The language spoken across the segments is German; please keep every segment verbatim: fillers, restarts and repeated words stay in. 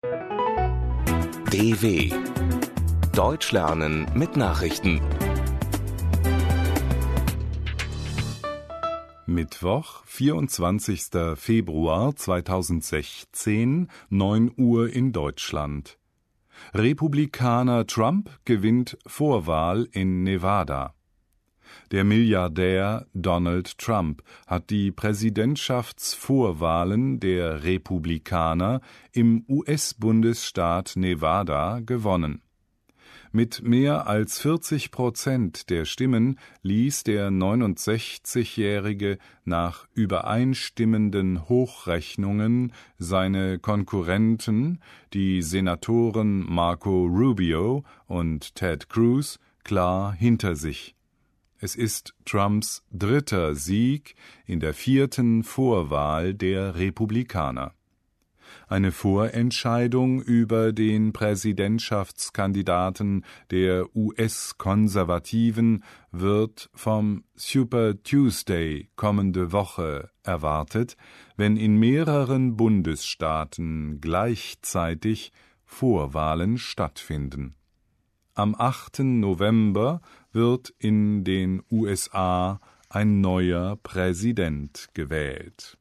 D W Deutsch lernen mit Nachrichten. Mittwoch, vierundzwanzigster Februar zweitausendsechzehn, neun Uhr in Deutschland. Republikaner Trump gewinnt Vorwahl in Nevada. Der Milliardär Donald Trump hat die Präsidentschaftsvorwahlen der Republikaner im U S-Bundesstaat Nevada gewonnen. Mit mehr als vierzig Prozent der Stimmen ließ der neunundsechzigjährige nach übereinstimmenden Hochrechnungen seine Konkurrenten, die Senatoren Marco Rubio und Ted Cruz, klar hinter sich. Es ist Trumps dritter Sieg in der vierten Vorwahl der Republikaner. Eine Vorentscheidung über den Präsidentschaftskandidaten der U S-Konservativen wird vom Super Tuesday kommende Woche erwartet, wenn in mehreren Bundesstaaten gleichzeitig Vorwahlen stattfinden. Am achten November wird in den U S A ein neuer Präsident gewählt.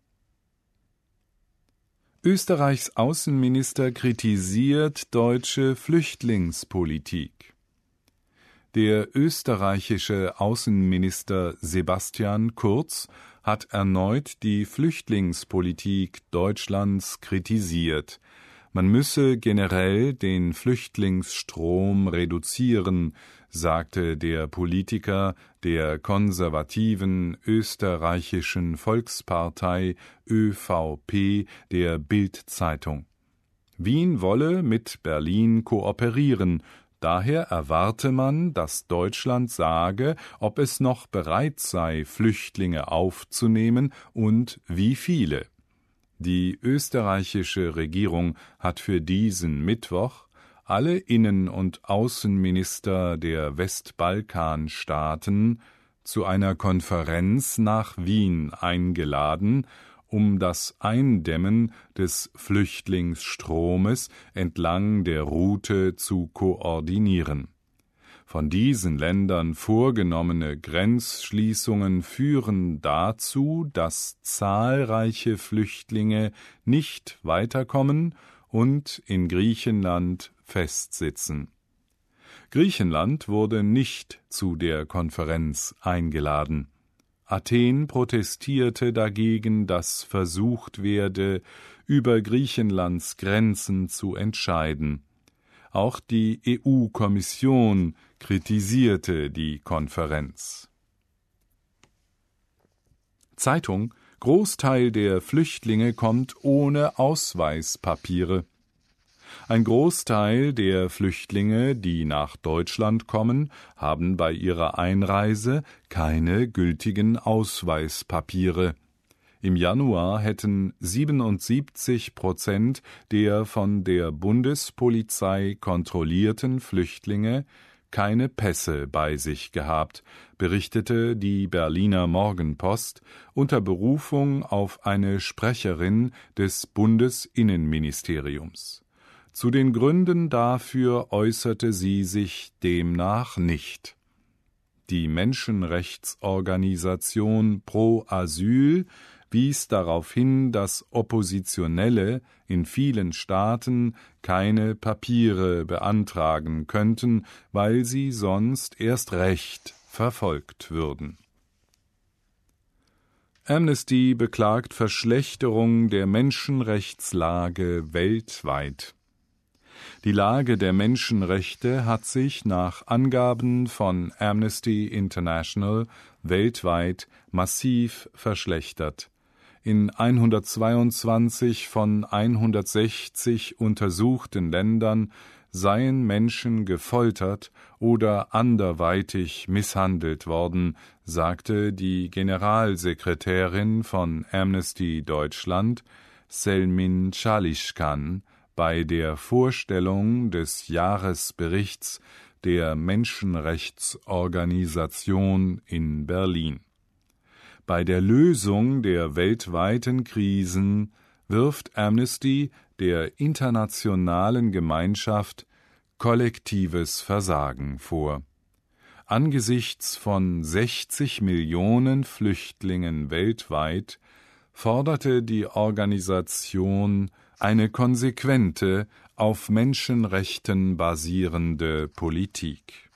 Österreichs Außenminister kritisiert deutsche Flüchtlingspolitik. Der österreichische Außenminister Sebastian Kurz hat erneut die Flüchtlingspolitik Deutschlands kritisiert. Man müsse generell den Flüchtlingsstrom reduzieren, sagte der Politiker der konservativen österreichischen Volkspartei ÖVP der Bild-Zeitung. Wien wolle mit Berlin kooperieren, daher erwarte man, dass Deutschland sage, ob es noch bereit sei, Flüchtlinge aufzunehmen und wie viele. Die österreichische Regierung hat für diesen Mittwoch alle Innen- und Außenminister der Westbalkanstaaten zu einer Konferenz nach Wien eingeladen, um das Eindämmen des Flüchtlingsstromes entlang der Route zu koordinieren. Von diesen Ländern vorgenommene Grenzschließungen führen dazu, dass zahlreiche Flüchtlinge nicht weiterkommen und in Griechenland festsitzen. Griechenland wurde nicht zu der Konferenz eingeladen. Athen protestierte dagegen, dass versucht werde, über Griechenlands Grenzen zu entscheiden. Auch die E U-Kommission kritisierte die Konferenz. Zeitung: Großteil der Flüchtlinge kommt ohne Ausweispapiere. Ein Großteil der Flüchtlinge, die nach Deutschland kommen, haben bei ihrer Einreise keine gültigen Ausweispapiere. Im Januar hätten siebenundsiebzig Prozent der von der Bundespolizei kontrollierten Flüchtlinge keine Pässe bei sich gehabt, berichtete die Berliner Morgenpost unter Berufung auf eine Sprecherin des Bundesinnenministeriums. Zu den Gründen dafür äußerte sie sich demnach nicht. Die Menschenrechtsorganisation Pro Asyl wies darauf hin, dass Oppositionelle in vielen Staaten keine Papiere beantragen könnten, weil sie sonst erst recht verfolgt würden. Amnesty beklagt Verschlechterung der Menschenrechtslage weltweit. Die Lage der Menschenrechte hat sich nach Angaben von Amnesty International weltweit massiv verschlechtert. In hundertzweiundzwanzig von hundertsechzig untersuchten Ländern seien Menschen gefoltert oder anderweitig misshandelt worden, sagte die Generalsekretärin von Amnesty Deutschland, Selmin Çalışkan, bei der Vorstellung des Jahresberichts der Menschenrechtsorganisation in Berlin. Bei der Lösung der weltweiten Krisen wirft Amnesty der internationalen Gemeinschaft kollektives Versagen vor. Angesichts von sechzig Millionen Flüchtlingen weltweit forderte die Organisation eine konsequente, auf Menschenrechten basierende Politik.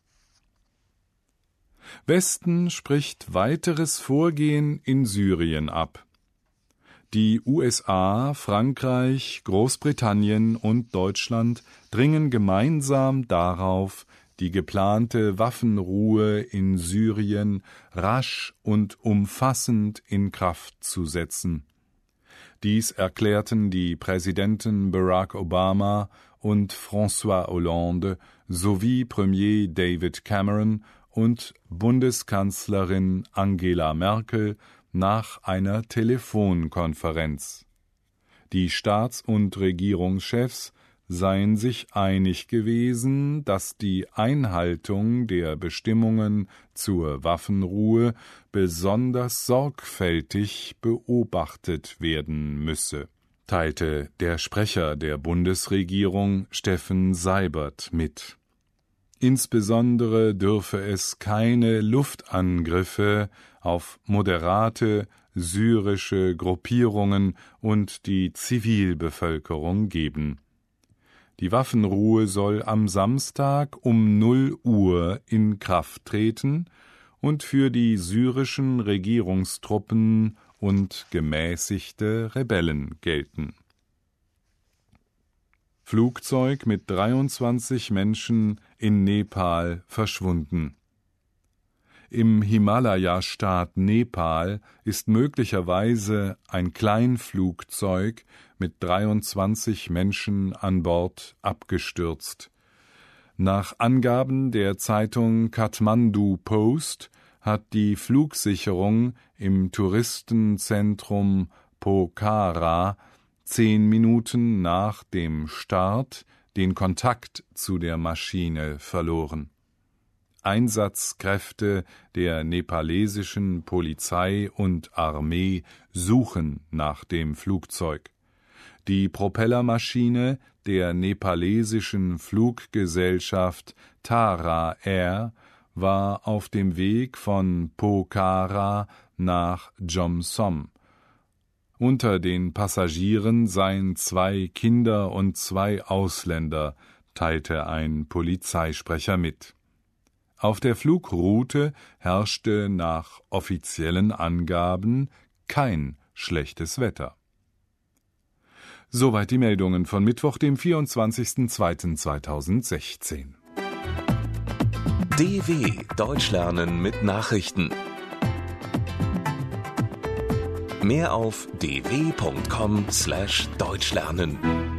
Westen spricht weiteres Vorgehen in Syrien ab. Die U S A, Frankreich, Großbritannien und Deutschland dringen gemeinsam darauf, die geplante Waffenruhe in Syrien rasch und umfassend in Kraft zu setzen. Dies erklärten die Präsidenten Barack Obama und François Hollande sowie Premier David Cameron und Bundeskanzlerin Angela Merkel nach einer Telefonkonferenz. Die Staats- und Regierungschefs seien sich einig gewesen, dass die Einhaltung der Bestimmungen zur Waffenruhe besonders sorgfältig beobachtet werden müsse, teilte der Sprecher der Bundesregierung Steffen Seibert mit. Insbesondere dürfe es keine Luftangriffe auf moderate syrische Gruppierungen und die Zivilbevölkerung geben. Die Waffenruhe soll am Samstag um null Uhr in Kraft treten und für die syrischen Regierungstruppen und gemäßigte Rebellen gelten. Flugzeug mit dreiundzwanzig Menschen in Nepal verschwunden. Im Himalaya-Staat Nepal ist möglicherweise ein Kleinflugzeug mit dreiundzwanzig Menschen an Bord abgestürzt. Nach Angaben der Zeitung Kathmandu Post hat die Flugsicherung im Touristenzentrum Pokhara zehn Minuten nach dem Start den Kontakt zu der Maschine verloren. Einsatzkräfte der nepalesischen Polizei und Armee suchen nach dem Flugzeug. Die Propellermaschine der nepalesischen Fluggesellschaft Tara Air war auf dem Weg von Pokhara nach Jomsom. Unter den Passagieren seien zwei Kinder und zwei Ausländer, teilte ein Polizeisprecher mit. Auf der Flugroute herrschte nach offiziellen Angaben kein schlechtes Wetter. Soweit die Meldungen von Mittwoch, dem vierundzwanzigsten zweiten zweitausendsechzehn. D W Deutsch lernen mit Nachrichten. Mehr auf d w punkt com slash deutsch lernen.